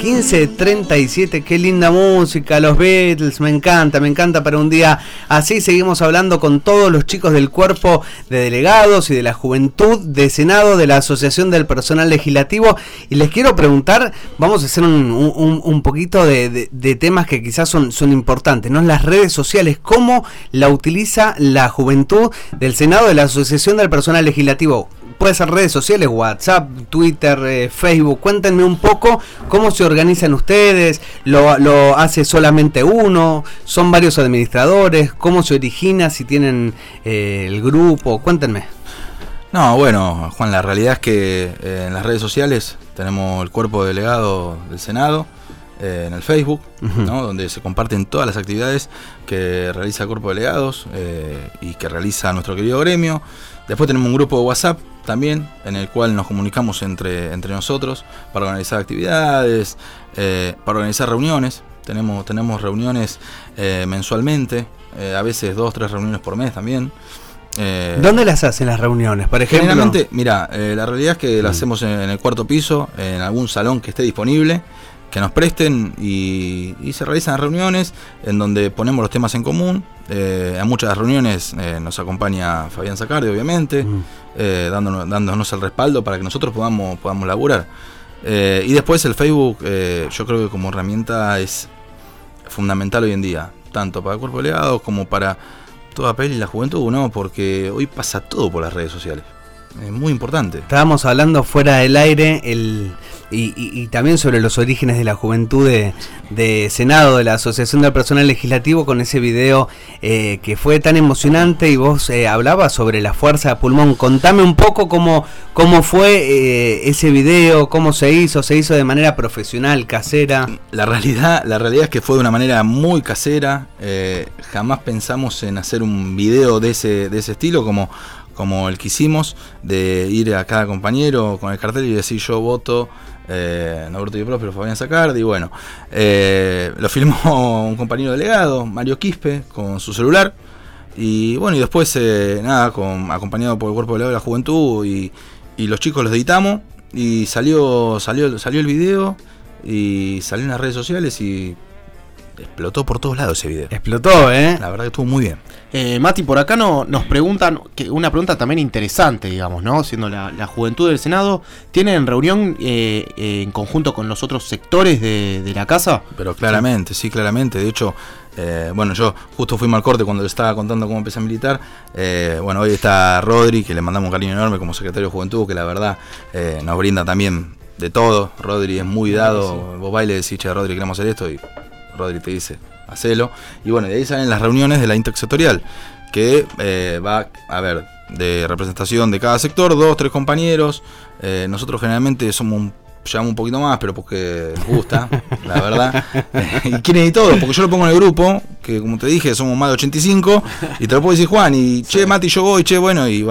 15:37, qué linda música, los Beatles, me encanta para un día así. Seguimos hablando con todos los chicos del cuerpo de delegados y de la juventud de Senado de la Asociación del Personal Legislativo, y les quiero preguntar, vamos a hacer un poquito de temas que quizás son importantes, ¿no? Las redes sociales, ¿cómo la utiliza la juventud del Senado de la Asociación del Personal Legislativo? Puede ser redes sociales, WhatsApp, Twitter, Facebook. Cuéntenme un poco cómo se organizan ustedes. ¿Lo hace solamente uno? ¿Son varios administradores? ¿Cómo se origina? Si tienen el grupo. Cuéntenme. No, bueno, Juan, la realidad es que en las redes sociales tenemos el cuerpo delegado del Senado, en el Facebook, ¿no? Donde se comparten todas las actividades que realiza el cuerpo de delegados y que realiza nuestro querido gremio. Después tenemos un grupo de WhatsApp también, en el cual nos comunicamos entre nosotros para organizar actividades, para organizar reuniones. Tenemos reuniones mensualmente, a veces 2 o 3 reuniones por mes también. ¿Dónde las hacen las reuniones, por ejemplo? Generalmente, mira, la realidad es que las hacemos en el 4º piso, en algún salón que esté disponible, que nos presten, y se realizan reuniones en donde ponemos los temas en común. En muchas reuniones nos acompaña Fabián Zacardi, obviamente, dándonos el respaldo para que nosotros podamos laburar. Y después el Facebook, yo creo que como herramienta es fundamental hoy en día, tanto para el cuerpo de delegados como para toda peli y la juventud, ¿no? Porque hoy pasa todo por las redes sociales. Es muy importante. Estábamos hablando fuera del aire y también sobre los orígenes de la juventud de Senado, de la Asociación del Personal Legislativo, con ese video que fue tan emocionante, y vos hablabas sobre la fuerza de pulmón. Contame un poco cómo fue ese video, cómo se hizo de manera profesional, casera. La realidad es que fue de una manera muy casera. Jamás pensamos en hacer un video de ese estilo como el que hicimos, de ir a cada compañero con el cartel y decir: yo voto Norberto Di Próspero, Fabián Zacardi. Y bueno, lo filmó un compañero delegado, Mario Quispe, con su celular. Y bueno, y después acompañado por el cuerpo delegado de la juventud y los chicos los editamos, y salió el video y salió en las redes sociales y explotó por todos lados ese video. Explotó, La verdad que estuvo muy bien. Mati, por acá nos preguntan, que una pregunta también interesante, digamos, ¿no? Siendo la juventud del Senado, ¿tienen reunión en conjunto con los otros sectores de la casa? Pero claramente, sí, claramente. De hecho, bueno, yo justo fuimos al corte cuando le estaba contando cómo empecé a militar. Bueno, hoy está Rodri, que le mandamos un cariño enorme como secretario de Juventud, que la verdad nos brinda también de todo. Rodri es muy dado. Sí. Vos vas y le decís: che, Rodri, queremos hacer esto, y Rodri te dice: hacelo. Y bueno, de ahí salen las reuniones de la intersectorial, que va a haber de representación de cada sector, 2 o 3 compañeros. Nosotros generalmente llevamos un poquito más, pero porque nos gusta, la verdad. Y quieren y todo, porque yo lo pongo en el grupo, que como te dije, somos más de 85, y te lo puedo decir Juan, y che, Mati, yo voy, che, bueno, y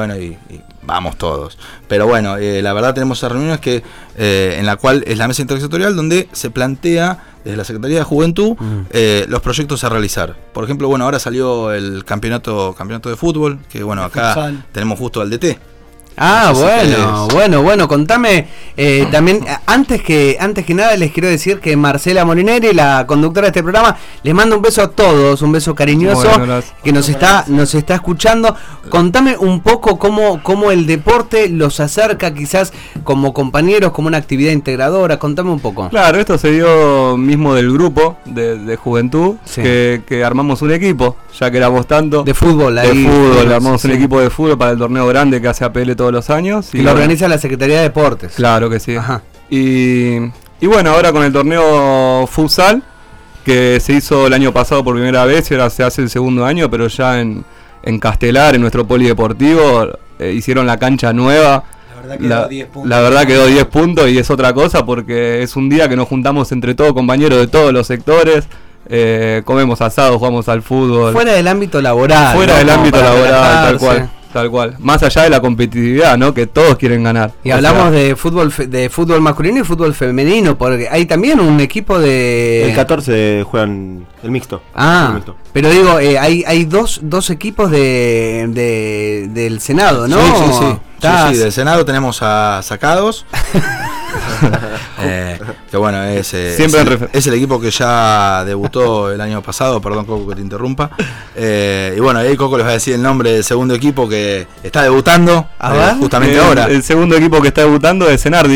vamos todos. Pero bueno, la verdad tenemos esas reuniones que en la cual es la mesa intersectorial, donde se plantea desde la Secretaría de Juventud los proyectos a realizar. Por ejemplo, bueno, ahora salió el campeonato de fútbol, que bueno, acá futsal. Tenemos justo al DT. Ah, bueno, contame también, antes que nada les quiero decir que Marcela Molineri, la conductora de este programa, les manda un beso a todos, un beso cariñoso, que nos está escuchando. Contame un poco cómo el deporte los acerca quizás como compañeros, como una actividad integradora. Contame un poco. Claro, esto se dio mismo del grupo de juventud, sí, que armamos un equipo, ya que éramos tanto de fútbol, armamos un equipo de fútbol para el torneo grande que hace APL todos los años. Y lo organiza la Secretaría de Deportes. Claro que sí. Ajá. Y bueno, ahora con el torneo futsal, que se hizo el año pasado por primera vez, y ahora se hace el segundo año, pero ya en Castelar, en nuestro polideportivo, hicieron la cancha nueva. La verdad quedó 10 puntos, y es otra cosa, porque es un día que nos juntamos entre todos, compañeros de todos los sectores. Comemos asado, jugamos al fútbol. Fuera del ámbito laboral. Tal cual. Más allá de la competitividad, ¿no? Que todos quieren ganar. Y hablamos de fútbol masculino y fútbol femenino, porque hay también un equipo de... El 14 juegan el mixto. El mixto. Pero digo, hay dos equipos del Senado, ¿no? Sí, del Senado tenemos a Sacados. Que bueno, es el equipo que ya debutó el año pasado, perdón Coco que te interrumpa. Y bueno, ahí Coco les va a decir el nombre del segundo equipo que está debutando justamente ahora. El segundo equipo que está debutando es Senardi.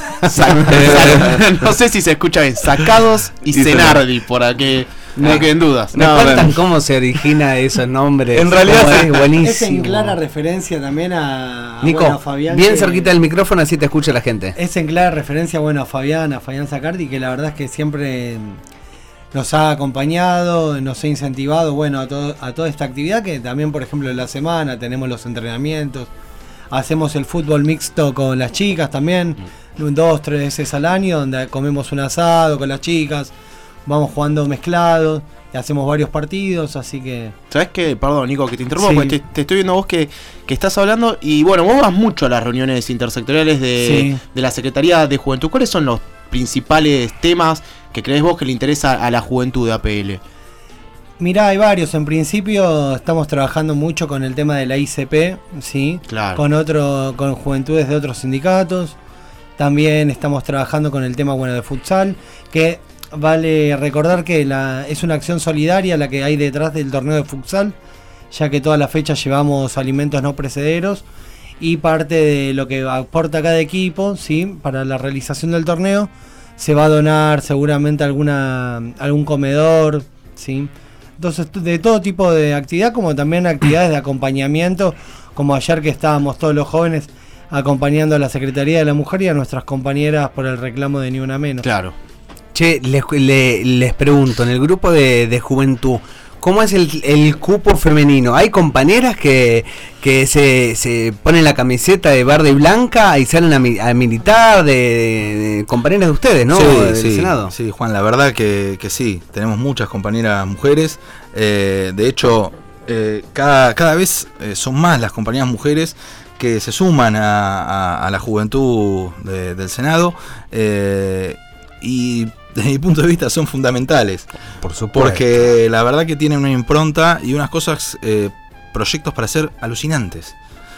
No sé si se escucha bien, Sacados y Senardi, por aquí. No queden dudas. Me cuentan cómo se origina esos nombres. En realidad es buenísimo. Es en clara referencia también a Nico, bueno, a Fabián. Bien cerquita del micrófono, así te escucha la gente. Es en clara referencia, bueno, a Fabián Sacardi, que la verdad es que siempre nos ha acompañado, nos ha incentivado, bueno, a toda esta actividad, que también, por ejemplo, en la semana tenemos los entrenamientos, hacemos el fútbol mixto con las chicas también, 2-3 veces al año, donde comemos un asado con las chicas, vamos jugando mezclados y hacemos varios partidos, así que... ¿Sabes qué? Perdón, Nico, que te interrumpo, Sí. porque te estoy viendo vos que estás hablando, y bueno, vos vas mucho a las reuniones intersectoriales de la Secretaría de Juventud. ¿Cuáles son los principales temas que crees vos que le interesa a la juventud de APL? Mirá, hay varios. En principio estamos trabajando mucho con el tema de la ICP, ¿sí? Claro. Con juventudes de otros sindicatos. También estamos trabajando con el tema, bueno, de futsal, que vale recordar que es una acción solidaria la que hay detrás del torneo de futsal, ya que toda la fecha llevamos alimentos no perecederos y parte de lo que aporta cada equipo, ¿sí? Para la realización del torneo se va a donar seguramente algún comedor, ¿sí? Entonces, de todo tipo de actividad, como también actividades de acompañamiento, como ayer que estábamos todos los jóvenes acompañando a la Secretaría de la Mujer y a nuestras compañeras por el reclamo de Ni Una Menos. Claro. Che, les pregunto, en el grupo de juventud, ¿cómo es el cupo femenino? ¿Hay compañeras que se ponen la camiseta de verde y blanca y salen a militar, de compañeras de ustedes, ¿no? Del Senado. Sí, Juan, la verdad que sí, tenemos muchas compañeras mujeres, de hecho, cada vez son más las compañeras mujeres que se suman a la juventud del Senado, y desde mi punto de vista son fundamentales. Por supuesto. Porque la verdad que tienen una impronta y unas cosas, proyectos para hacer alucinantes.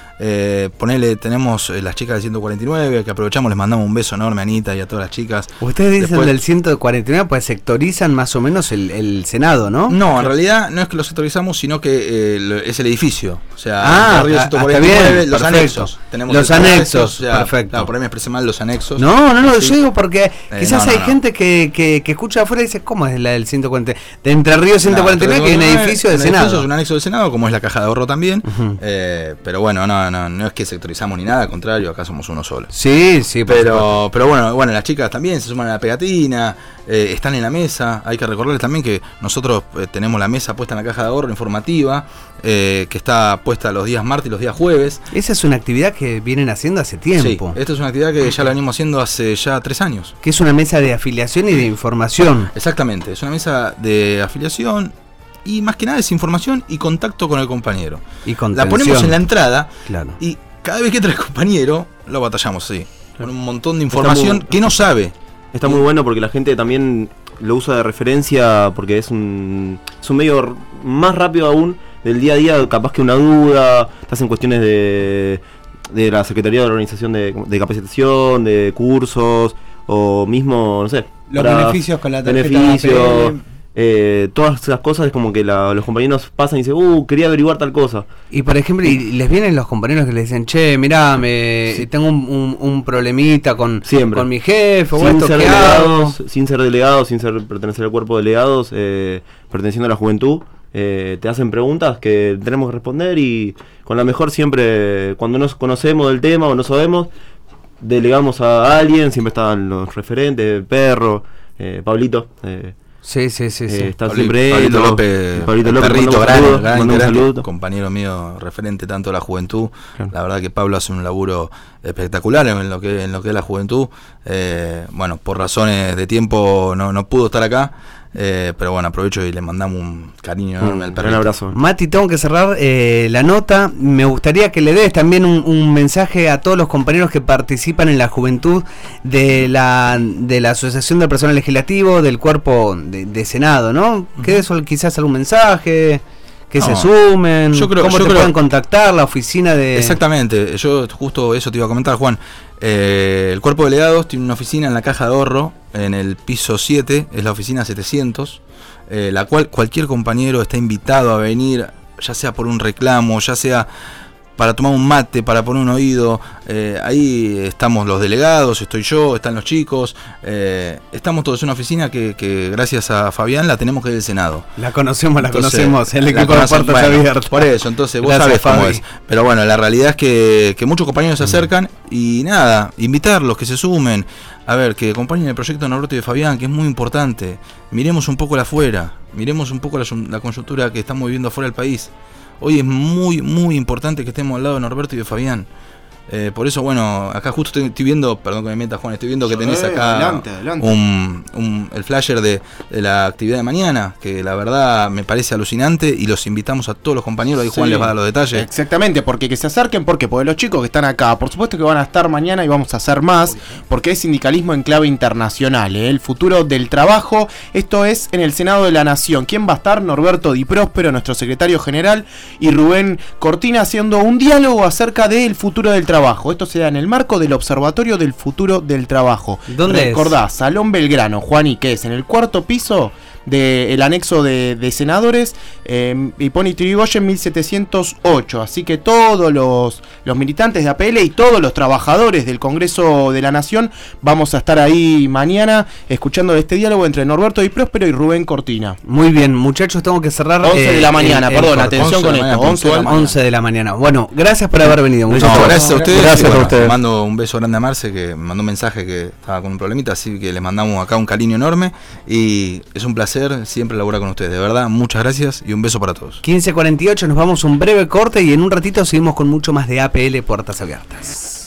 Ponele, tenemos las chicas del 149, que aprovechamos, les mandamos un beso enorme a Anita y a todas las chicas. Ustedes dicen Después, del 149, pues sectorizan más o menos el Senado, ¿no? No, en realidad no es que lo sectorizamos, sino que es el edificio. O sea, Barrio está 149, bien, los perfecto. anexos. Tenemos Los el anexos, o sea, perfecto. Claro, por ahí me expresé mal, los anexos. No, Sí. yo digo porque quizás no, hay no. gente que escucha afuera y dice, ¿cómo es la del 149? De Entre Ríos 149, que es un edificio del Senado. Es un anexo del Senado, como es la caja de ahorro también. Ujú. Pero bueno, no es que sectorizamos ni nada, al contrario, acá somos uno solo. Sí, por supuesto. Pero bueno, las chicas también se suman a la pegatina, están en la mesa. Hay que recordarles también que nosotros tenemos la mesa puesta en la caja de ahorro informativa, que está puesta los días martes y los días jueves. Esa es una actividad que vienen haciendo hace tiempo. Sí, esta es una actividad que ya la venimos haciendo hace ya 3 años. Que es una mesa de afiliación y de información. Exactamente, es una mesa de afiliación y más que nada es información y contacto con el compañero. Y La contención. ponemos en la entrada Claro. y cada vez que entra el compañero lo batallamos así, con un montón de información que no sabe. Está muy bueno porque la gente también lo usa de referencia porque es un medio más rápido aún del día a día, capaz que una duda, estás en cuestiones de la Secretaría de Organización de Capacitación, de cursos, o mismo, no sé. Los para beneficios con la tarjeta beneficios, APL. todas esas cosas es como que los compañeros pasan y dicen, quería averiguar tal cosa. Y por ejemplo, y les vienen los compañeros que les dicen, che, mirá, tengo un problemita con mi jefe, o esto, ¿qué hago? Sin ser delegados, sin pertenecer al cuerpo de delegados, perteneciendo a la juventud, te hacen preguntas que tenemos que responder y con la mejor siempre, cuando nos conocemos del tema o no sabemos, delegamos a alguien, siempre están los referentes, Perro, Pablito. Sí. Está siempre Pablito López, Pablito López, perrito, mandamos gran un saludo. compañero mío, referente tanto de la juventud. Claro. La verdad que Pablo hace un laburo espectacular en lo que es la juventud. Bueno, por razones de tiempo no pudo estar acá, pero bueno, aprovecho y le mandamos un cariño enorme al perrito. Un abrazo. Mati, tengo que cerrar la nota. Me gustaría que le des también un mensaje a todos los compañeros que participan en la juventud de la Asociación del Personal Legislativo, del cuerpo de Senado, ¿no? Que de eso quizás algún mensaje, que se sumen, cómo te pueden contactar, la oficina de... Exactamente, yo justo eso te iba a comentar, Juan. El cuerpo de delegados tiene una oficina en la Caja de Ahorro, en el piso 7, es la oficina 700, la cual cualquier compañero está invitado a venir, ya sea por un reclamo, ya sea para tomar un mate, para poner un oído. Ahí estamos los delegados, estoy yo, están los chicos, estamos todos en una oficina que gracias a Fabián la tenemos que ir del Senado. La conocemos, Entonces, el equipo de puertas abiertas. Por eso, entonces vos Gracias, sabés cómo Fabi. es. Pero bueno, la realidad es que muchos compañeros se acercan y nada, invitarlos, que se sumen, a ver, que acompañen el proyecto de Norberto y de Fabián, que es muy importante. Miremos un poco la afuera, miremos un poco la coyuntura que estamos viviendo afuera del país. Hoy es muy, muy importante que estemos al lado de Norberto y de Fabián. Por eso, bueno, acá justo estoy viendo, perdón que me meta, Juan, estoy viendo que tenés acá adelante. el flyer de la actividad de mañana, que la verdad me parece alucinante y los invitamos a todos los compañeros, ahí Juan Sí, les va a dar los detalles. Exactamente, porque que se acerquen, porque los chicos que están acá, por supuesto que van a estar mañana y vamos a hacer más, porque es sindicalismo en clave internacional, el futuro del trabajo. Esto es en el Senado de la Nación. ¿Quién va a estar? Norberto Di Próspero, nuestro secretario general, y Rubén Cortina haciendo un diálogo acerca del futuro del trabajo. Esto se da en el marco del Observatorio del Futuro del Trabajo. ¿Dónde Recordá, Salón Belgrano, Juani, que es en el 4º piso del anexo de senadores, y pone Trigoyen 1708. Así que todos los militantes de APL y todos los trabajadores del Congreso de la Nación vamos a estar ahí mañana escuchando este diálogo entre Norberto Di Próspero y Rubén Cortina. Muy bien, muchachos, tengo que cerrar. 11 de la mañana, perdón, corte. atención con esto. 11 de la mañana. 11 de la mañana. Bueno, gracias por haber venido. No, muchachos. gracias a ustedes. Gracias y bueno, a ustedes. Mando un beso grande a Marce, que me mandó un mensaje que estaba con un problemita, así que les mandamos acá un cariño enorme y es un placer siempre laburar con ustedes. De verdad, muchas gracias y un beso para todos. 15:48, nos vamos a un breve corte y en un ratito seguimos con mucho más de APL Puertas Abiertas.